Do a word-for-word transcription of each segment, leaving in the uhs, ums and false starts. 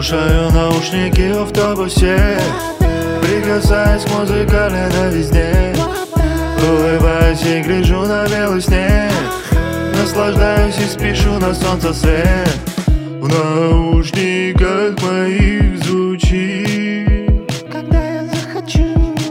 Слушаю наушники в автобусе, прикасаясь к музыкальной новизне. Улыбаюсь и гляжу на белый снег, наслаждаюсь и спешу на солнце свет. В наушниках моих звучит, когда я захочу,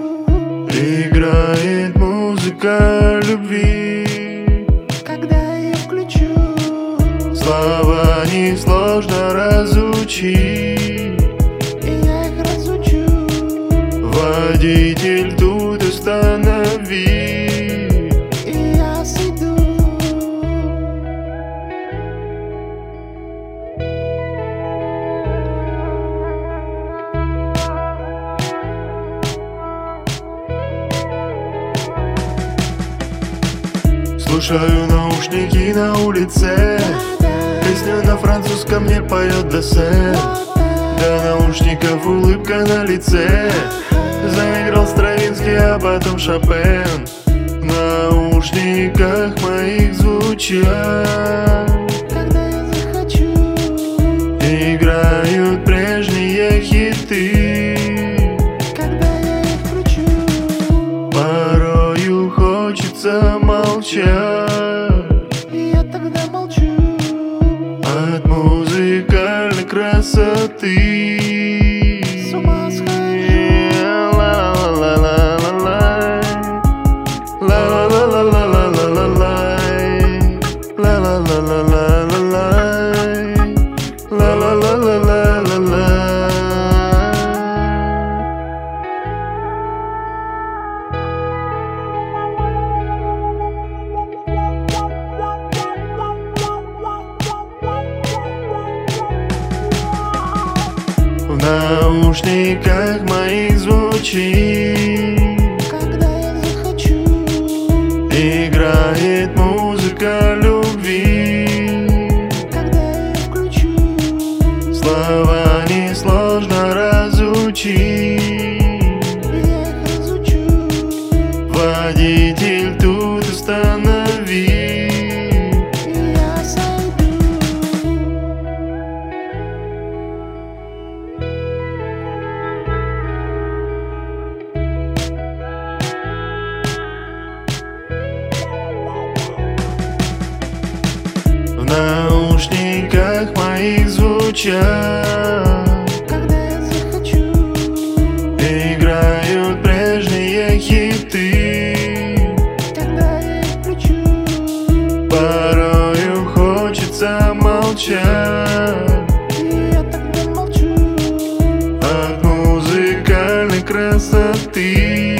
играет музыка любви. когда я ее включу, слова несложно разучить, и я их разучу. Водитель, тут останови, И я сойду. Слушаю наушники на улице, песню на французском мне поет Дессе. До наушников улыбка на лице, заиграл Стравинский, а потом Шопен. В наушниках моих звучат, Когда я захочу, играют прежние хиты. когда я их включу, Порою хочется молчать, и я тогда молчу. от музыкальной красоты. С ума схожу. В наушниках моих звучит, Когда я захочу, играет музыка любви. когда я ее включу, Слова несложно разучить, и я их разучу. Водитель, тут останови, И я сойду. в наушниках моих звучат, Когда я захочу, играют прежние хиты. когда я их включу, Порою хочется молчать, и я тогда молчу. от музыкальной красоты.